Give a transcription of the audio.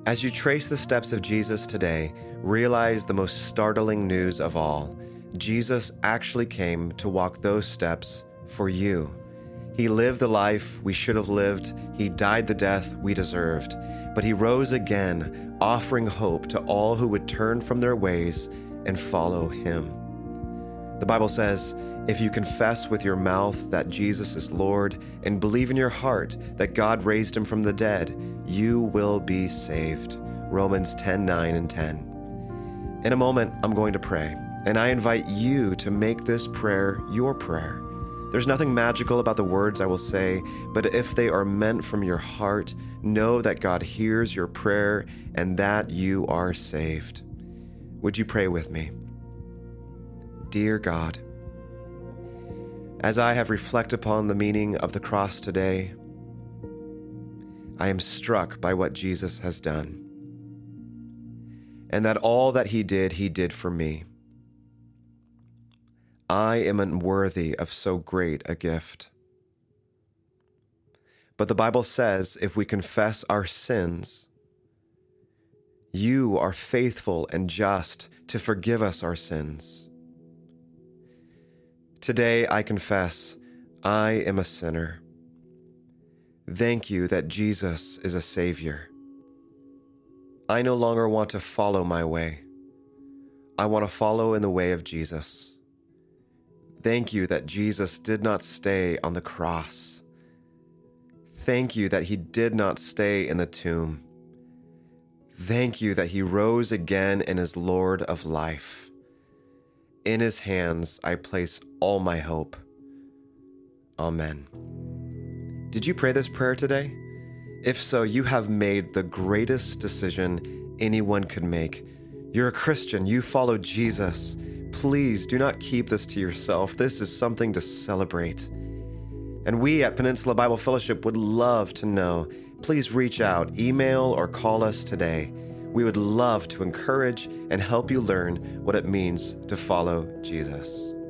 As you trace the steps of Jesus today, realize the most startling news of all. Jesus actually came to walk those steps for you. He lived the life we should have lived. He died the death we deserved. But he rose again, offering hope to all who would turn from their ways and follow him. The Bible says, if you confess with your mouth that Jesus is Lord and believe in your heart that God raised him from the dead, you will be saved. Romans 10:9 and 10. In a moment, I'm going to pray, and I invite you to make this prayer your prayer. There's nothing magical about the words I will say, but if they are meant from your heart, know that God hears your prayer and that you are saved. Would you pray with me? Dear God, as I have reflected upon the meaning of the cross today, I am struck by what Jesus has done, and that all that he did for me. I am unworthy of so great a gift. But the Bible says if we confess our sins, you are faithful and just to forgive us our sins. Today I confess I am a sinner. Thank you that Jesus is a Savior. I no longer want to follow my way. I want to follow in the way of Jesus. Thank you that Jesus did not stay on the cross. Thank you that he did not stay in the tomb. Thank you that he rose again and is Lord of life. In his hands I place all my hope. Amen. Did you pray this prayer today? If so, you have made the greatest decision anyone could make. You're a Christian. You follow Jesus. Please do not keep this to yourself. This is something to celebrate. And we at Peninsula Bible Fellowship would love to know. Please reach out, email, or call us today. We would love to encourage and help you learn what it means to follow Jesus.